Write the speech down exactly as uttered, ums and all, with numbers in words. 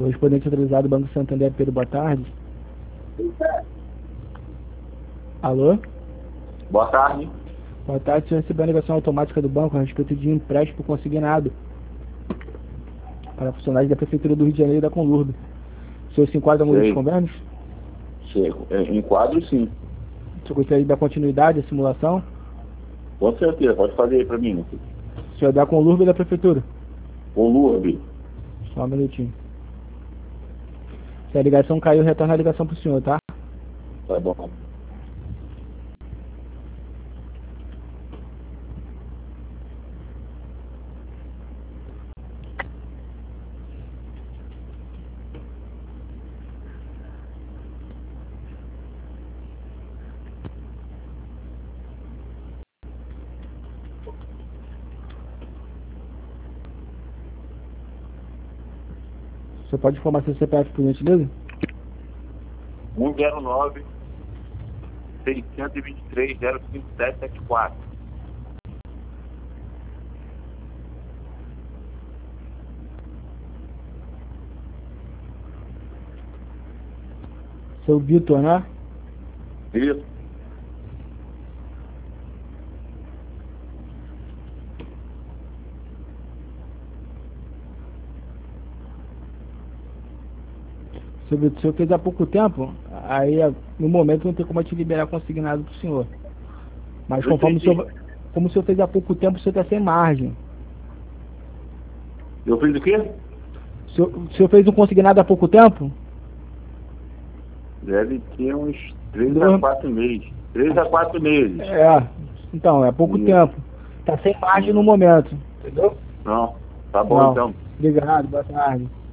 Correspondente centralizado, Banco Santander, Pedro, boa tarde. Alô? Boa tarde. Boa tarde, senhor recebeu a ligação automática do banco a respeito de empréstimo consignado para funcionários da Prefeitura do Rio de Janeiro e da Conlurb. O senhor se enquadra nos convênios? Sim, enquadro sim. O senhor gostaria de dar continuidade à simulação? Com certeza, pode fazer aí para mim. O senhor é da Conlurb ou da Prefeitura? Conlurb. Só um minutinho. Se a ligação caiu, retorna a ligação para o senhor, tá? Tá bom. Você pode informar seu C P F, por gentileza? um zero nove, seiscentos e vinte e três, zero cinco sete sete quatro. Seu Vitor, né? Isso. Seu Vitor, o senhor fez há pouco tempo, aí no momento não tem como eu te liberar consignado para o senhor. Mas Eu conforme o entendi. senhor, como o senhor fez há pouco tempo, o senhor está sem margem. Eu fiz o quê? O senhor, o senhor fez um consignado há pouco tempo? Deve ter uns três Dois- a quatro meses. três a quatro meses. É, então, é pouco Isso. tempo. Está sem margem no momento, entendeu? Não. Tá bom Não. então. Obrigado, boa tarde.